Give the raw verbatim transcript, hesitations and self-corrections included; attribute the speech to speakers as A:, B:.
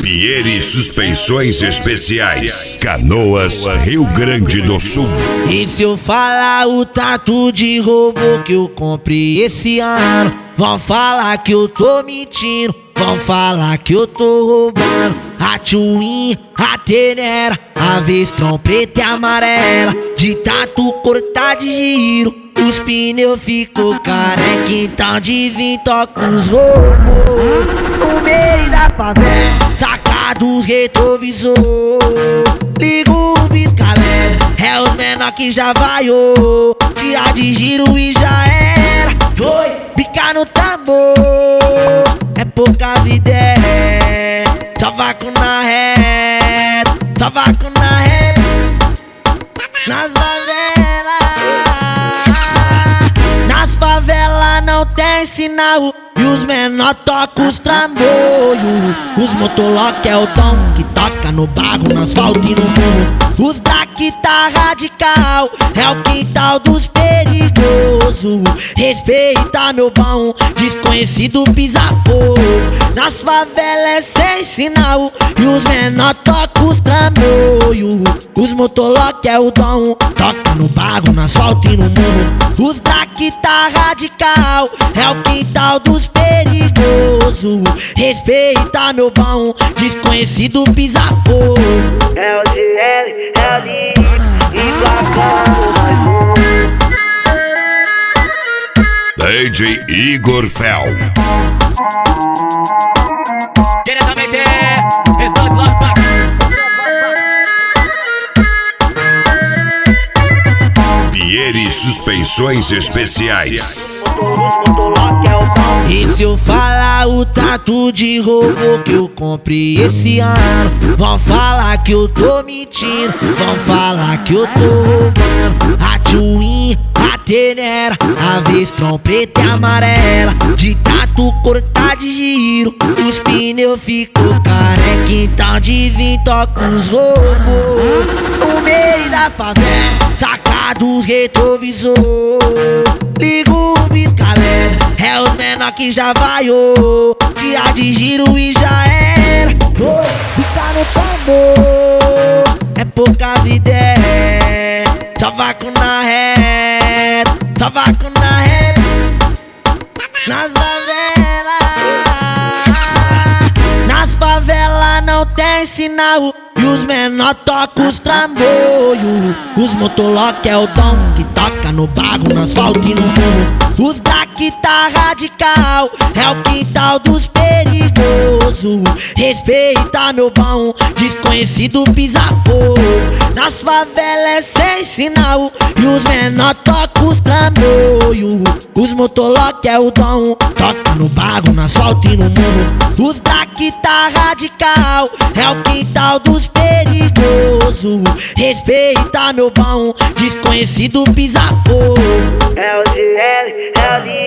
A: Pieri Suspensões Especiais, Canoas, Rio Grande do Sul.
B: E se eu falar o tanto de robô que eu comprei esse ano, vão falar que eu tô mentindo, vão falar que eu tô roubando. A Twin, a Tenera, a Vestron preta e amarela, de tanto cortar de giro, os pneus ficou careca. Então de vir toca os robôs no meio da favela, saca dos retrovisor, liga o pisca-alerta, é os menor que já vaiou, tira de giro e já era. Foi, pica no tambor, é pouca vida, é só vácuo na reta, só vácuo na reta, nas favelas. Nas favelas não tem sinal e os menor tocam os trambolhos. Os motolock é o dom que toca no barro, no asfalto e no morro. Os daqui tá radical, é o quintal dos perigosos. Respeita meu bom, desconhecido pisa fogo. Nas favelas é sem sinal e os menor tocam os trambolhos. Os motolock é o dom, toca no barro, no asfalto e no morro. Os daqui tá radical, é o quintal dos perigosos. Respeita meu bom, desconhecido pisa fogo.
C: É o G L, é o D e placando mais
A: D J Igor Fel.
D: Diretamente, estou de lá.
A: Pieri Suspensões Especiais.
B: E se eu falar o tanto de robô que eu comprei esse ano, vão falar que eu tô mentindo, vão falar que eu tô roubando. A Twin, a Tenera, a Vestron preta e amarela, de tanto cortar de giro, os pneus ficou careca. Então de vir toca os robôs no meio da favela, saca dos retrovisor, liga o pisca-alerta, é os menor que já vaiou, tira de giro e já era. Fica no tambor, é pouca vida, é só vácuo na reta, só vácuo na reta, nas favelas. Nas favelas não tem sinal e os menor tocam os trambolhos. Os motolock é o dom que toca no barro, no asfalto e no morro. Os daqui tá radical, é o quintal dos perigosos. Respeita meu bom, desconhecido pisa fogo. Nas favelas é sem sinal e os menor tocam os trambolhos. Os motolock é o dom, toca no barro, no asfalto e no morro. Os daqui tá radical, é o quintal dos perigosos. Respeita meu bom, desconhecido pisa fogo.
C: É o G L, é o D